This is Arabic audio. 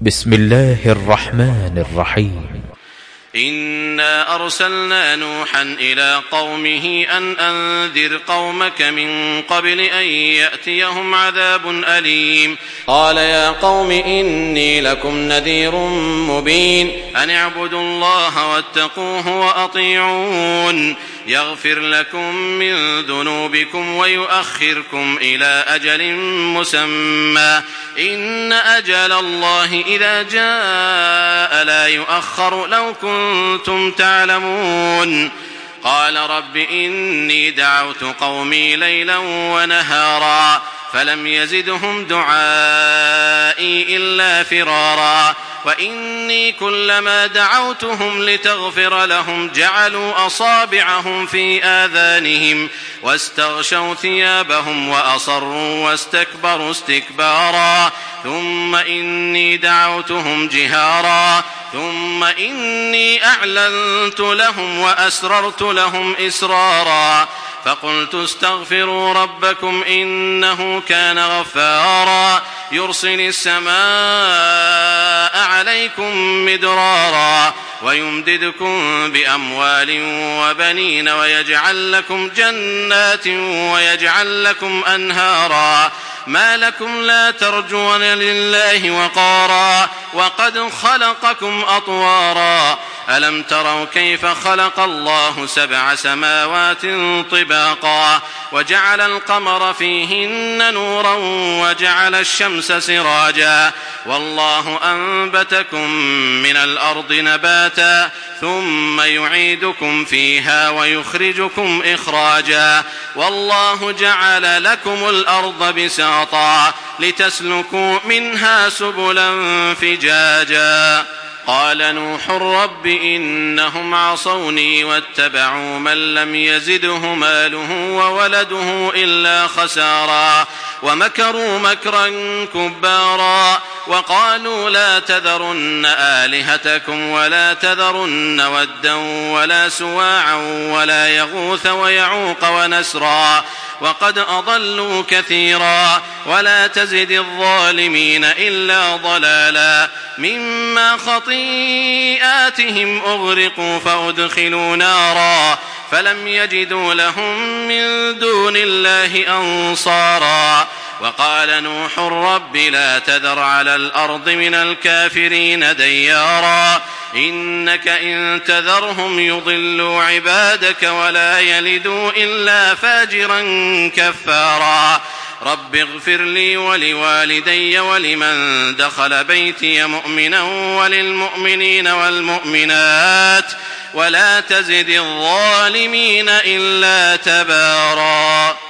بسم الله الرحمن الرحيم. إنا أرسلنا نوحا إلى قومه أن أنذر قومك من قبل أن يأتيهم عذاب أليم. قال يا قوم إني لكم نذير مبين أن اعبدوا الله واتقوه وأطيعون يغفر لكم من ذنوبكم ويؤخركم إلى أجل مسمى إن أجل الله إذا جاء لا يؤخر لو كنتم تعلمون. قال رب إني دعوت قومي ليلا ونهارا فلم يزدهم دعائي إلا فرارا وإني كلما دعوتهم لتغفر لهم جعلوا أصابعهم في آذانهم واستغشوا ثيابهم وأصروا واستكبروا استكبارا ثم إني دعوتهم جهارا ثم إني أعلنت لهم وأسررت لهم إسرارا فقلت استغفروا ربكم إنه كان غفارا يرسل السماء عليكم مدرارا ويمددكم بأموال وبنين ويجعل لكم جنات ويجعل لكم أنهارا ما لكم لا ترجون لله وقارا وقد خلقكم أطوارا ألم تروا كيف خلق الله 7 سماوات طباقا وجعل القمر فيهن نورا وجعل الشمس سراجا والله أنبتكم من الأرض نباتا ثم يعيدكم فيها ويخرجكم إخراجا والله جعل لكم الأرض بساطا لتسلكوا منها سبلا فجاجا. قال نوح رب إنهم عصوني واتبعوا من لم يزده ماله وولده إلا خسارا ومكروا مكرا كبارا وقالوا لا تذرن آلهتكم ولا تذرن ودا ولا سواعا ولا يغوث ويعوق ونسرا وقد أضلوا كثيرا ولا تزد الظالمين إلا ضلالا مما خطيئاتهم أغرقوا فأدخلوا نارا فلم يجدوا لهم من دون الله أنصارا. وقال نوح رب لا تذر على الأرض من الكافرين ديارا إنك إن تذرهم يضلوا عبادك ولا يلدوا إلا فاجرا كفارا. رب اغفر لي ولوالدي ولمن دخل بيتي مؤمنا وللمؤمنين والمؤمنات ولا تزد الظالمين إلا تبارا.